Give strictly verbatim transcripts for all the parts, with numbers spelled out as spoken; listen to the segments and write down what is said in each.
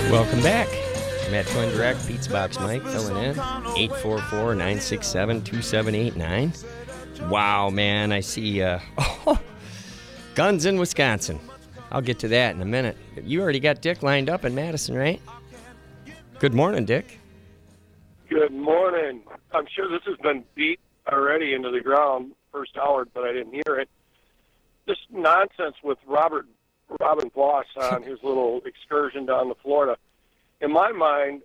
Welcome back. Matt Twin Direct, Pizza Box Mike filling in. eight four four, nine six seven, two seven eight nine. Wow, man, I see uh, oh, guns in Wisconsin. I'll get to that in a minute. You already got Dick lined up in Madison, right? Good morning, Dick. Good morning. I'm sure this has been beat already into the ground first hour, but I didn't hear it. This nonsense with Robert Robin Voss on his little excursion down to Florida. In my mind,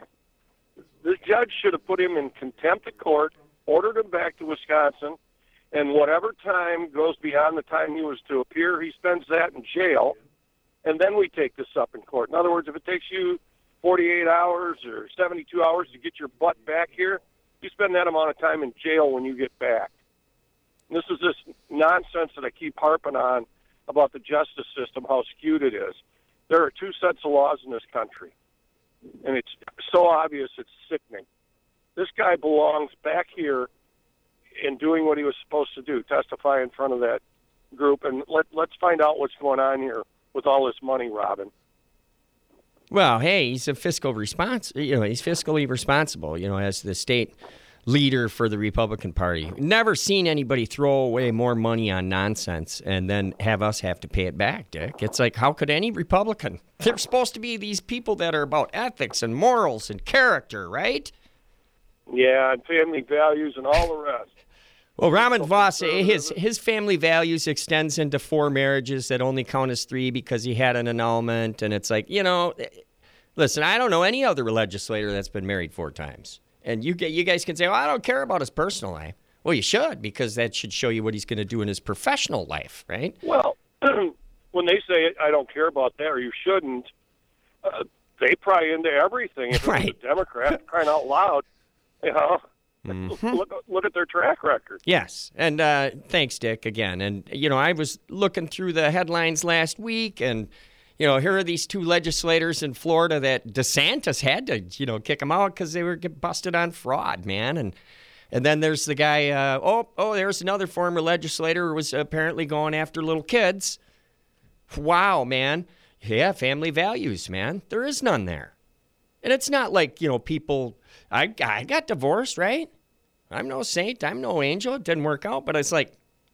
the judge should have put him in contempt of court, ordered him back to Wisconsin, and whatever time goes beyond the time he was to appear, he spends that in jail, and then we take this up in court. In other words, if it takes you forty-eight hours or seventy-two hours to get your butt back here, you spend that amount of time in jail when you get back. And this is this nonsense that I keep harping on about the justice system, how skewed it is. There are two sets of laws in this country, and it's so obvious it's sickening. This guy belongs back here in doing what he was supposed to do, testify in front of that group, and let, let's find out what's going on here with all this money, Robin. Well, hey, he's a fiscal respons- you know, he's fiscally responsible, you know, as the state leader for the Republican Party. Never seen anybody throw away more money on nonsense and then have us have to pay it back, Dick. It's like, how could any Republican? They're supposed to be these people that are about ethics and morals and character, right? Yeah, and family values and all the rest. Well, Robin Voss, his his family values extends into four marriages that only count as three because he had an annulment, and it's like, you know, listen, I don't know any other legislator that's been married four times. And you you guys can say, well, I don't care about his personal life. Well, you should, because that should show you what he's going to do in his professional life, right? Well, when they say, I don't care about that, or you shouldn't, uh, they pry into everything. If right. it's a Democrat, crying out loud, you know, mm-hmm. look, look at their track record. Yes, and uh, thanks, Dick, again. And, you know, I was looking through the headlines last week, and you know, here are these two legislators in Florida that DeSantis had to, you know, kick them out because they were get busted on fraud, man. And and then there's the guy, uh, oh, oh, there's another former legislator who was apparently going after little kids. Wow, man. Yeah, family values, man. There is none there. And it's not like, you know, people, I, I got divorced, right? I'm no saint. I'm no angel. It didn't work out. But it's like,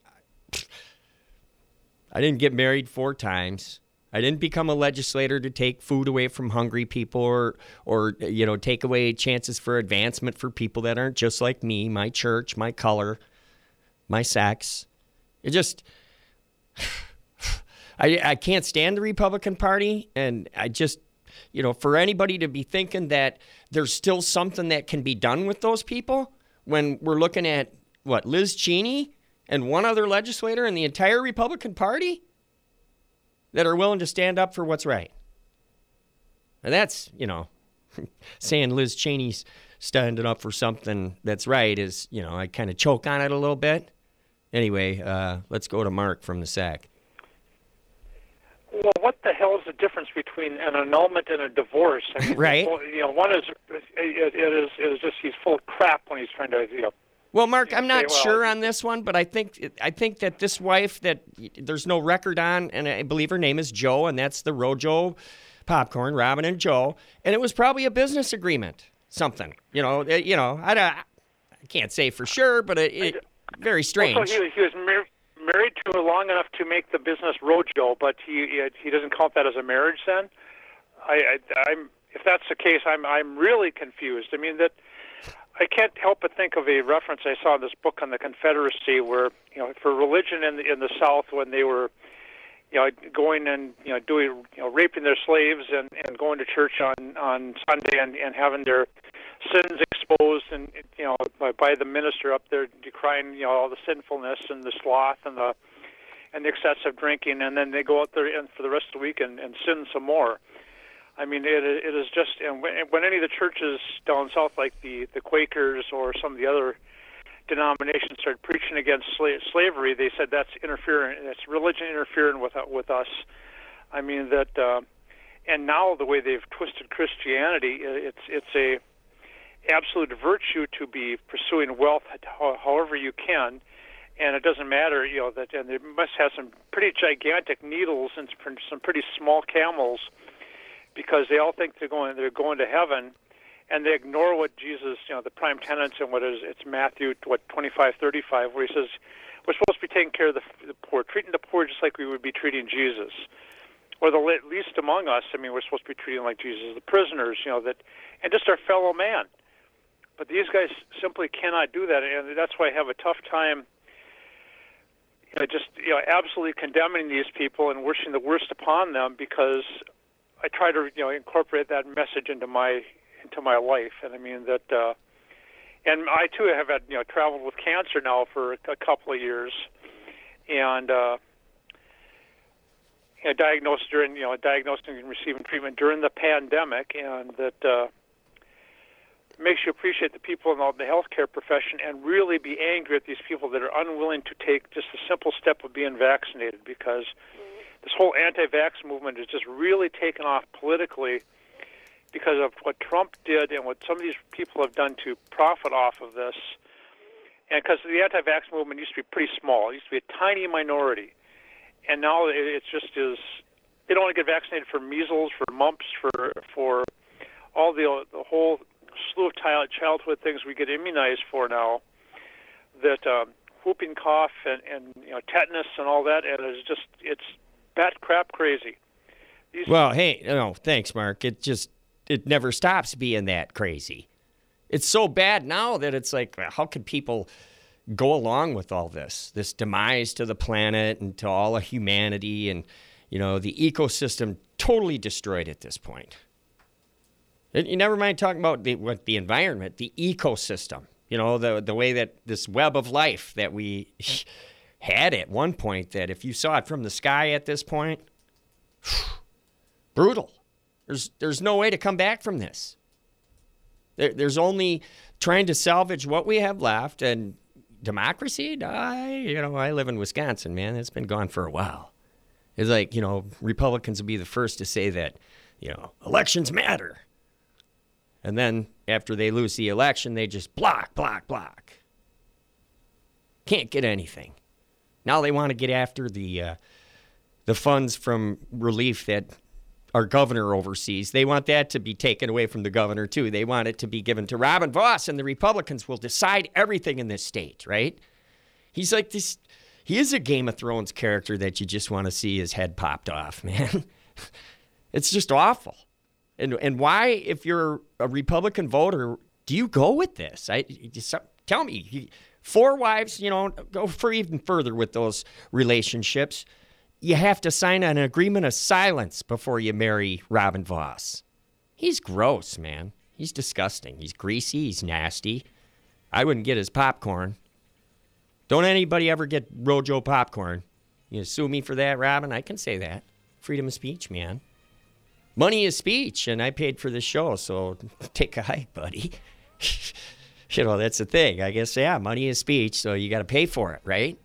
I didn't get married four times. I didn't become a legislator to take food away from hungry people or, or you know, take away chances for advancement for people that aren't just like me, my church, my color, my sex. It just, I, I can't stand the Republican Party, and I just, you know, for anybody to be thinking that there's still something that can be done with those people when we're looking at, what, Liz Cheney and one other legislator in the entire Republican Party that are willing to stand up for what's right. And that's, you know, saying Liz Cheney's standing up for something that's right is, you know, I kind of choke on it a little bit. Anyway, uh, let's go to Mark from the S A C. Well, what the hell is the difference between an annulment and a divorce? I mean, right. You know, one is, it, it is, it is just, he's full of crap when he's trying to, you know. Well, Mark, I'm not well, sure on this one, but I think I think that this wife that there's no record on, and I believe her name is Joe, and that's the Rojo Popcorn, Robin and Joe, and it was probably a business agreement, something. You know, it, you know, I, I can't say for sure, but it, it very strange. Also, he, he was mar- married to her long enough to make the business Rojo, but he he doesn't count that as a marriage. Then, I, I I'm if that's the case, I'm I'm really confused. I mean that. I can't help but think of a reference I saw in this book on the Confederacy, where, you know, for religion in the, in the South, when they were, you know, going and, you know, doing, you know, raping their slaves and, and going to church on, on Sunday and, and having their sins exposed and, you know, by, by the minister up there decrying, you know, all the sinfulness and the sloth and the and the excessive drinking, and then they go out there and for the rest of the week and, and sin some more. I mean, it, it is just, and when, when any of the churches down south, like the, the Quakers or some of the other denominations, started preaching against sla- slavery, they said that's interfering, that's religion interfering with with us. I mean that, uh, and now the way they've twisted Christianity, it's it's a absolute virtue to be pursuing wealth however you can, and it doesn't matter, you know, that, and they must have some pretty gigantic needles and some pretty small camels because they all think they're going they're going to heaven, and they ignore what Jesus, you know, the prime tenets and what is it's Matthew what twenty-five thirty-five, where he says we're supposed to be taking care of the, the poor, treating the poor just like we would be treating Jesus, or the least among us. I mean, we're supposed to be treating like Jesus, the prisoners, you know, that, and just our fellow man. But these guys simply cannot do that, and that's why I have a tough time. You know, just you know, absolutely condemning these people and wishing the worst upon them, because I try to you know incorporate that message into my into my life. And I mean that, uh, and I too have had you know traveled with cancer now for a couple of years, and uh, you know, diagnosed during you know diagnosed and receiving treatment during the pandemic, and that. Uh, makes you appreciate the people in the healthcare profession and really be angry at these people that are unwilling to take just the simple step of being vaccinated, because this whole anti-vax movement is just really taken off politically because of what Trump did and what some of these people have done to profit off of this. And because the anti-vax movement used to be pretty small. It used to be a tiny minority. And now it's just is, they don't want to get vaccinated for measles, for mumps, for for all the the whole slew of childhood things we get immunized for now, that um, whooping cough and, and you know tetanus and all that, and it's just it's bat crap crazy. These well, hey, no, thanks, Mark. It just it never stops being that crazy. It's so bad now that it's like, how could people go along with all this, this demise to the planet and to all of humanity, and you know the ecosystem totally destroyed at this point. You never mind talking about the, what the environment, the ecosystem, you know, the the way that this web of life that we had at one point, that if you saw it from the sky at this point, brutal. There's there's no way to come back from this. There, there's only trying to salvage what we have left, and democracy, I, you know, I live in Wisconsin, man. It's been gone for a while. It's like, you know, Republicans will be the first to say that, you know, elections matter. And then after they lose the election, they just block, block, block. Can't get anything. Now they want to get after the uh, the funds from relief that our governor oversees. They want that to be taken away from the governor, too. They want it to be given to Robin Vos, and the Republicans will decide everything in this state, right? He's like this. He is a Game of Thrones character that you just want to see his head popped off, man. It's just awful. And and why, if you're a Republican voter, do you go with this? I just, tell me. Four wives, you know, go for even further with those relationships. You have to sign an agreement of silence before you marry Robin Vos. He's gross, man. He's disgusting. He's greasy. He's nasty. I wouldn't get his popcorn. Don't anybody ever get Rojo popcorn. You sue me for that, Robin? I can say that. Freedom of speech, man. Money is speech, and I paid for this show, so take a hike, buddy. You know, that's the thing. I guess, yeah, money is speech, so you got to pay for it, right?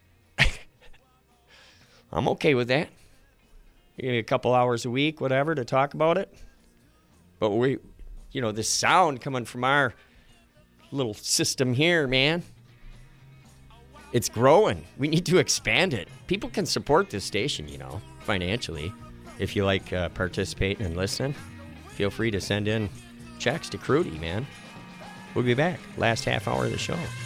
I'm okay with that. Give me a couple hours a week, whatever, to talk about it. But we, you know, this sound coming from our little system here, man, it's growing. We need to expand it. People can support this station, you know, financially. If you like uh, participating and listening, feel free to send in checks to Crudy, man. We'll be back. Last half hour of the show.